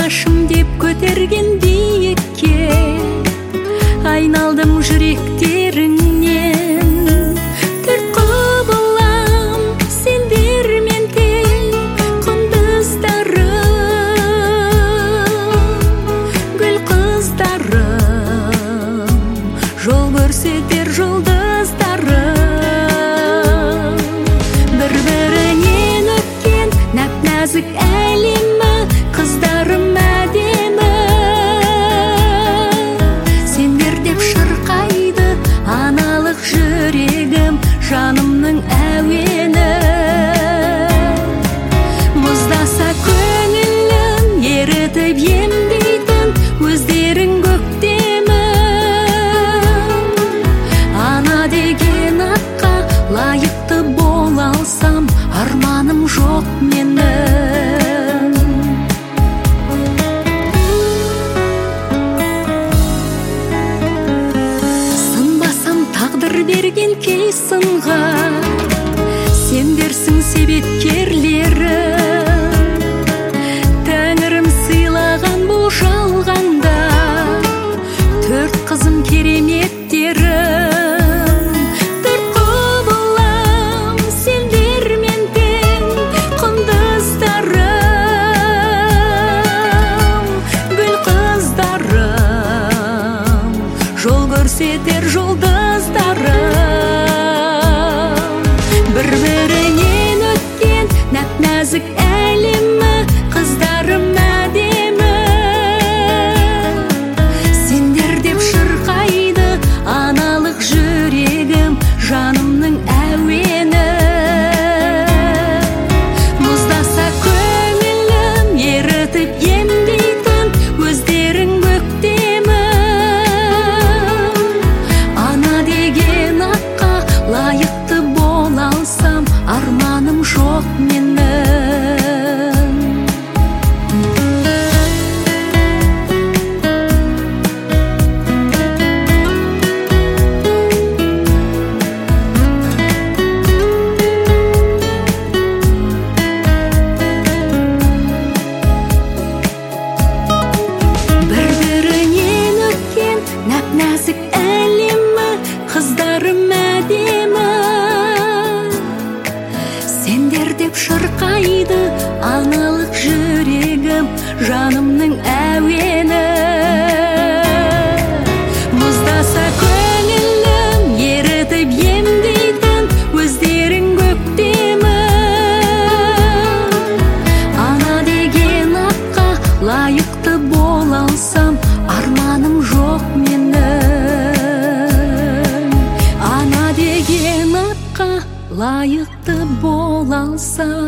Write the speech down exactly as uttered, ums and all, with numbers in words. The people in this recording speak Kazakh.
Отанашым деп көтерген биікке айналдым жүректеріңнен. Төрт құбылам сендермен тең құндыздарым, гүл қыздарым, жол көрсетер жұлдыздарым. Бір-бірінен өткен нәп-нәзік әлемі, қыздарым әдемі. Сендер деп шырқайды аналық жүрегім, жанымның әуені. Мұздаса көңілім ерітіп емдейтін өздерің көктемі. Ана деген атқа лайықты бола алсам, арманым жоқ менің. Сынбасам тағдыр берген кей сынға, сендерсің себепкерлері. Тәңірім сыйлаған бұл жалғанда төрт қызым кереметтерім. Төрт құбылам сендермен тең құндыздарым, гүл қыздарым, жол көрсетер жұлдыздарым. Бір-бірінен өткен нәп-нәзік әлемі, қыздарым әдемі. Сендер деп шырқайды аналық жүрегім, жанымның әуені. Мұздаса көңілім ерітіп емдейтін өздерің көктемі. Ана деген атқа лайықты бола алсам, арманым жоқ менің. Бір-бірінен өткен нәп-нәзік әлемі, қыздарым әдемі. Сендер деп шырқайды аналық жүрегім, жанымның әуені. Мұздаса көңілім ерітіп емдейтін өздерің көктемі. Ана деген атқа лайықты бола алсам, арманым жоқ менің. Ана деген атқа лайықты бола алсам,